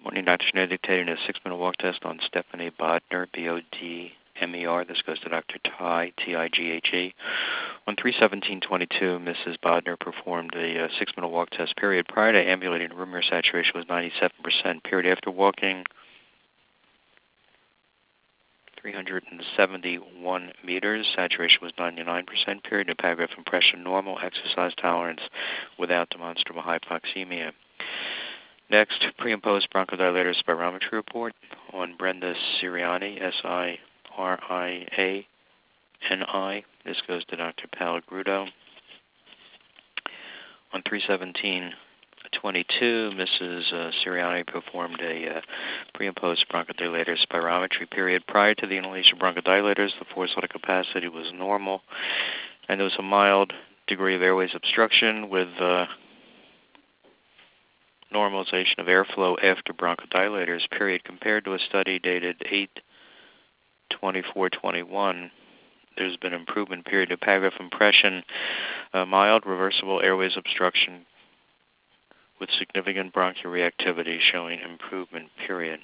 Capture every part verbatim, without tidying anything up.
Morning, Doctor Schneider, dictating a six-minute walk test on Stephanie Bodner, B O D M E R. This goes to Doctor Ty, T I G H E. On three seventeen twenty-two, Missus Bodner performed a uh, six-minute walk test. Period prior to ambulating, room air saturation was ninety-seven percent. Period after walking three hundred seventy-one meters, saturation was ninety-nine percent. Period. The paragraph impression normal. Exercise tolerance without demonstrable hypoxemia. Next, pre and post bronchodilator spirometry report on Brenda Siriani, S I R I A N I. This goes to Doctor Palagrudo. On three seventeen twenty-two, Missus Uh, Siriani performed a uh, pre and post bronchodilator spirometry. Period prior to the inhalation bronchodilators, the forced vital capacity was normal, and there was a mild degree of airways obstruction with uh, normalization of airflow after bronchodilators. Period. Compared to a study dated eight twenty-four twenty-one, there's been improvement. Period. The paragraph impression, uh, mild reversible airways obstruction with significant bronchial reactivity showing improvement. Period.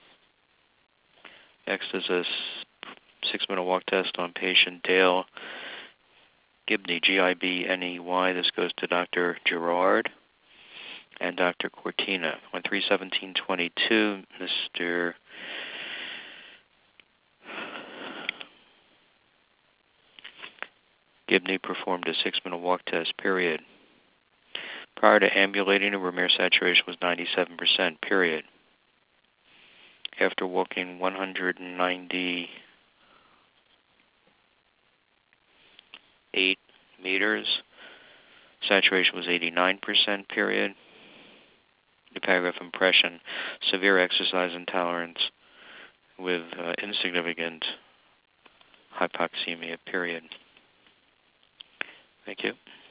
Next is a six-minute walk test on patient Dale Gibney, G I B N E Y. This goes to Doctor Gerard and Doctor Cortina. On three seventeen twenty-two, Mister Gibney performed a six-minute walk test. Period. Prior to ambulating, the room air saturation was ninety-seven percent. Period. After walking one hundred ninety-eight meters, saturation was eighty-nine percent. Period. The paragraph impression, severe exercise intolerance with uh, insignificant hypoxemia. Period. Thank you.